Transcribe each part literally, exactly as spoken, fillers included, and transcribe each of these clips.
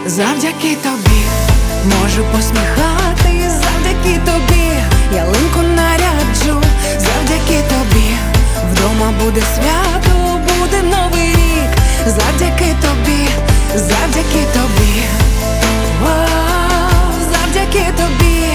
Завдяки тобі можу посміхатись, завдяки тобі ялинку наряджу, завдяки тобі вдома буде свято, буде новий рік. Завдяки тобі, завдяки тобі, о, завдяки тобі,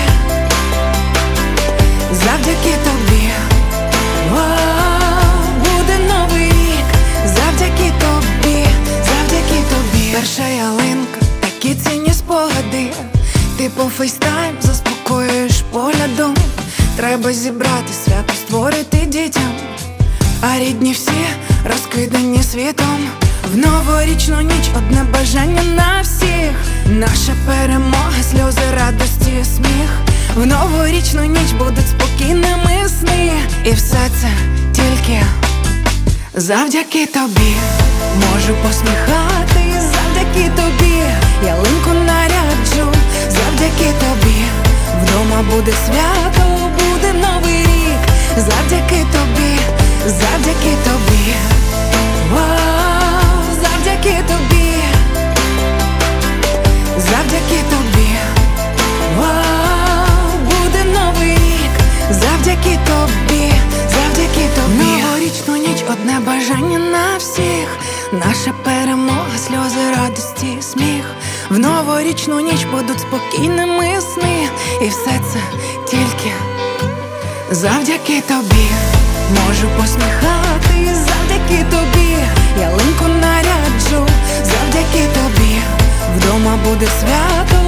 завдяки тобі, о, буде новий рік. Завдяки тобі, завдяки тобі. Перша ялинка, такі цінні спогади. Ти по фейстайм заспокоюєш поглядом. Треба зібрати свято, створити дітям, а рідні всі розкидані світом. В новорічну ніч одне бажання на всіх: наша перемога, сльози, радості, сміх. В новорічну ніч будуть спокійними сни. І все це тільки завдяки тобі. Можу посміхатись, завдяки тобі ялинку наряджу, завдяки тобі вдома буде свято, буде новий рік. Завдяки тобі, завдяки тобі, о, завдяки тобі, завдяки тобі, о, буде новий рік. Завдяки тобі, завдяки тобі. Новорічну ніч одне бажання на всіх: наша перемога, сльози, радості, сміх. В новорічну ніч будуть спокійними сни. І все це тільки завдяки тобі. Можу посміхатись, завдяки тобі ялинку наряджу, завдяки тобі вдома буде свято,